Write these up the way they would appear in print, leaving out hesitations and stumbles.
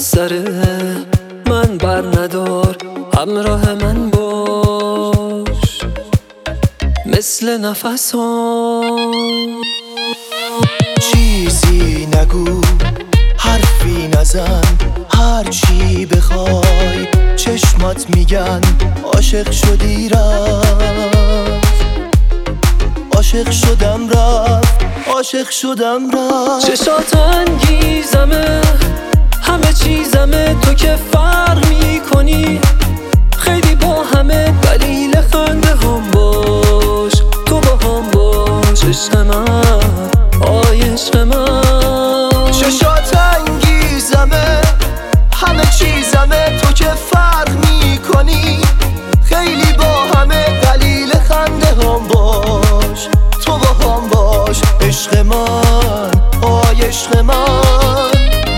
سر من بر ندار، همراه من باش مثل نفسام. چیزی نگو، حرفی نزن، هر چی بخوای چشمات میگن عاشق شدی رفت، عاشق شدم رفت، عاشق شدم رفت. چشات انگیزمه، همه چیزمه، تو که فرق میکنی خیلی با همه، دلیل خنده هم باش، تو با هم باش عشق من، آی عشق من. چشات انگیزمه، همه چیزمه، تو که فرق میکنی خیلی با همه، دلیل خنده هم باش، تو با هم باش عشق من، آی عشق من.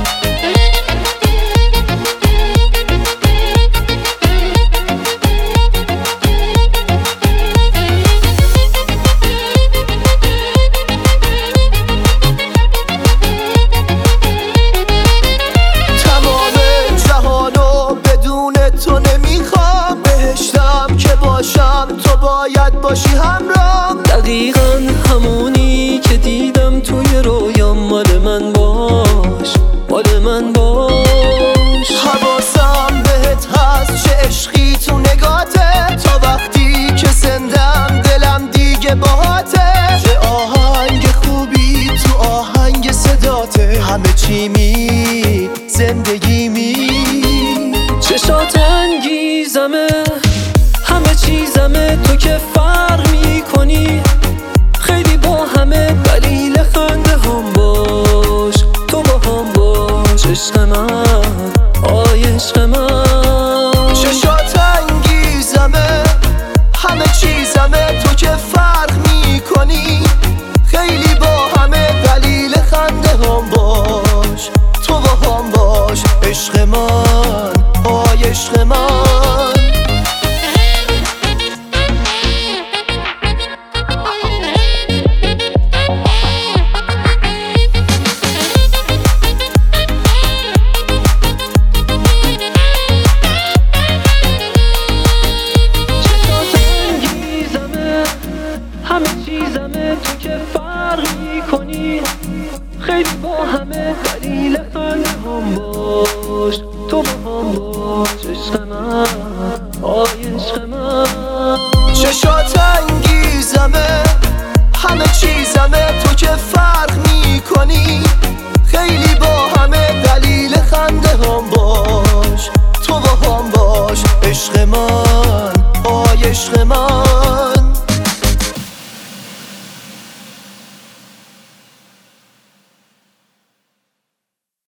تو باید باشی همراه، دقیقاً همونی که دیدم توی رویام، مال من باش، مال من باش. حواسم بهت هست، چه عشقی تو نگاته، تا وقتی که زندم دلم دیگه باهاته، چه آهنگ خوبی تو آهنگ صداته، همه چی می زندگی می. چشات انگیزمه، همه چیزمه، تو که فرق میکنی خیلی با همه، دلیل خنده هم باش، تو با هم باش عشق من، آی عشق من. چشات انگیزمه، همه چیزمه، تو که فرق میکنی